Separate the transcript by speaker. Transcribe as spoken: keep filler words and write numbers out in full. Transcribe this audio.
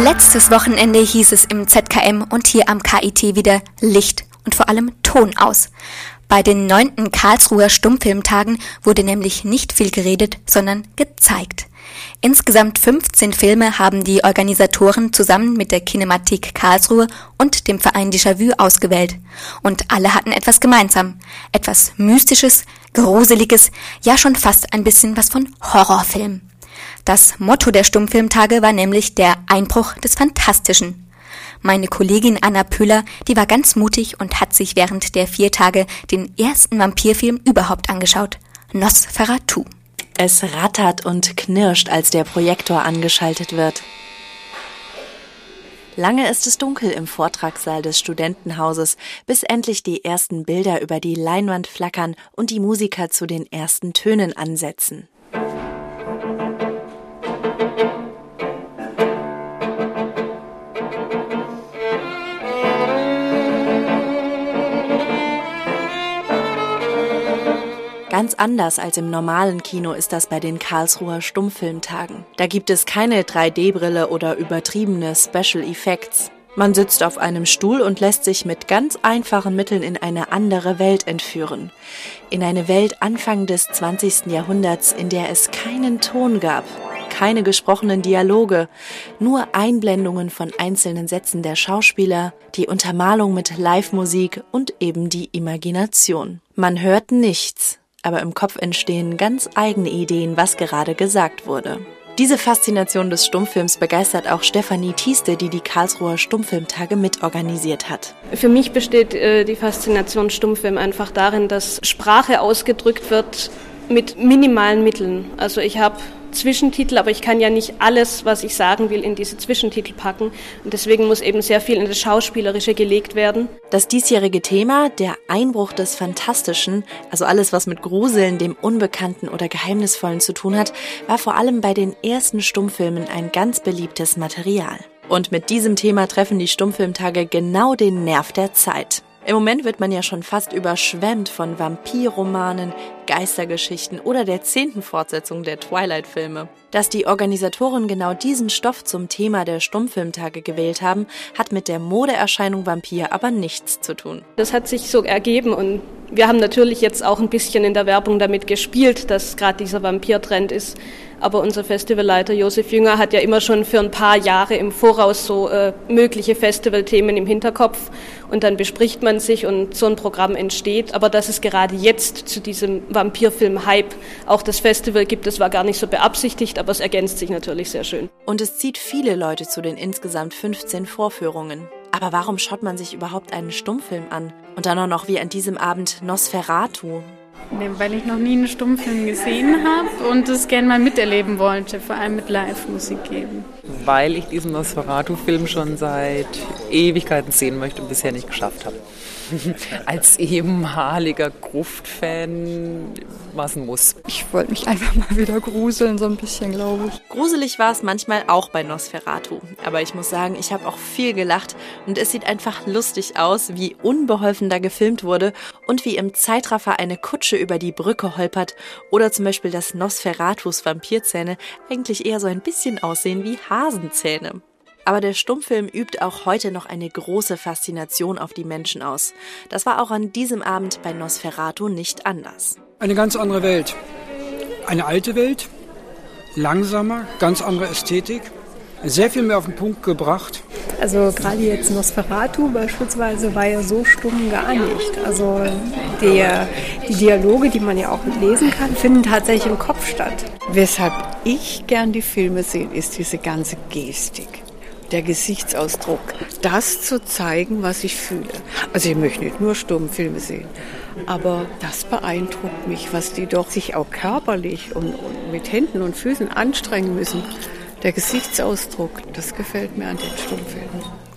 Speaker 1: Letztes Wochenende hieß es im Z K M und hier am K I T wieder Licht und vor allem Ton aus. Bei den neunten Karlsruher Stummfilmtagen wurde nämlich nicht viel geredet, sondern gezeigt. Insgesamt fünfzehn Filme haben die Organisatoren zusammen mit der Kinemathek Karlsruhe und dem Verein Déjà-vu ausgewählt. Und alle hatten etwas gemeinsam. Etwas Mystisches, Gruseliges, ja schon fast ein bisschen was von Horrorfilm. Das Motto der Stummfilmtage war nämlich der Einbruch des Fantastischen. Meine Kollegin Anna Pöhler, die war ganz mutig und hat sich während der vier Tage den ersten Vampirfilm überhaupt angeschaut. Nosferatu.
Speaker 2: Es rattert und knirscht, als der Projektor angeschaltet wird. Lange ist es dunkel im Vortragssaal des Studentenhauses, bis endlich die ersten Bilder über die Leinwand flackern und die Musiker zu den ersten Tönen ansetzen. Ganz anders als im normalen Kino ist das bei den Karlsruher Stummfilmtagen. Da gibt es keine drei D Brille oder übertriebene Special Effects. Man sitzt auf einem Stuhl und lässt sich mit ganz einfachen Mitteln in eine andere Welt entführen. In eine Welt Anfang des zwanzigsten Jahrhunderts, in der es keinen Ton gab, keine gesprochenen Dialoge, nur Einblendungen von einzelnen Sätzen der Schauspieler, die Untermalung mit Live-Musik und eben die Imagination. Man hört nichts. Aber im Kopf entstehen ganz eigene Ideen, was gerade gesagt wurde. Diese Faszination des Stummfilms begeistert auch Stefanie Thieste, die die Karlsruher Stummfilmtage mitorganisiert hat.
Speaker 3: Für mich besteht äh, die Faszination Stummfilm einfach darin, dass Sprache ausgedrückt wird mit minimalen Mitteln. Also ich habe Zwischentitel, aber ich kann ja nicht alles, was ich sagen will, in diese Zwischentitel packen. Und deswegen muss eben sehr viel in das Schauspielerische gelegt werden.
Speaker 2: Das diesjährige Thema, der Einbruch des Fantastischen, also alles, was mit Gruseln, dem Unbekannten oder Geheimnisvollen zu tun hat, war vor allem bei den ersten Stummfilmen ein ganz beliebtes Material. Und mit diesem Thema treffen die Stummfilmtage genau den Nerv der Zeit. Im Moment wird man ja schon fast überschwemmt von Vampirromanen, Geistergeschichten oder der zehnten Fortsetzung der Twilight-Filme. Dass die Organisatoren genau diesen Stoff zum Thema der Stummfilmtage gewählt haben, hat mit der Modeerscheinung Vampir aber nichts zu tun.
Speaker 3: Das hat sich so ergeben und wir haben natürlich jetzt auch ein bisschen in der Werbung damit gespielt, dass gerade dieser Vampir-Trend ist. Aber unser Festivalleiter Josef Jünger hat ja immer schon für ein paar Jahre im Voraus so äh, mögliche Festivalthemen im Hinterkopf und dann bespricht man sich und so ein Programm entsteht. Aber dass es gerade jetzt zu diesem Vampirfilm-Hype auch das Festival gibt, das war gar nicht so beabsichtigt, aber es ergänzt sich natürlich sehr schön.
Speaker 2: Und es zieht viele Leute zu den insgesamt fünfzehn Vorführungen. Aber warum schaut man sich überhaupt einen Stummfilm an? Und dann auch noch wie an diesem Abend Nosferatu.
Speaker 4: Nee, weil ich noch nie einen Stummfilm gesehen habe und es gerne mal miterleben wollte, vor allem mit Live-Musik eben.
Speaker 5: Weil ich diesen Nosferatu-Film schon seit Ewigkeiten sehen möchte und bisher nicht geschafft habe. Als ehemaliger Gruft-Fan, was muss.
Speaker 6: Ich wollte mich einfach mal wieder gruseln, so ein bisschen, glaube ich.
Speaker 2: Gruselig war es manchmal auch bei Nosferatu. Aber ich muss sagen, ich habe auch viel gelacht und es sieht einfach lustig aus, wie unbeholfen da gefilmt wurde und wie im Zeitraffer eine Kutsche über die Brücke holpert oder zum Beispiel, dass Nosferatus Vampirzähne eigentlich eher so ein bisschen aussehen wie Hasenzähne. Aber der Stummfilm übt auch heute noch eine große Faszination auf die Menschen aus. Das war auch an diesem Abend bei Nosferatu nicht anders.
Speaker 7: Eine ganz andere Welt. Eine alte Welt, langsamer, ganz andere Ästhetik, sehr viel mehr auf den Punkt gebracht.
Speaker 8: Also gerade jetzt Nosferatu beispielsweise war ja so stumm gar nicht. Also der, die Dialoge, die man ja auch lesen kann, finden tatsächlich im Kopf statt.
Speaker 6: Weshalb ich gern die Filme sehe, ist diese ganze Gestik. Der Gesichtsausdruck, das zu zeigen, was ich fühle. Also ich möchte nicht nur Stummfilme sehen, aber das beeindruckt mich, was die doch sich auch körperlich und, und mit Händen und Füßen anstrengen müssen. Der Gesichtsausdruck, das gefällt mir an den Stummfilmen.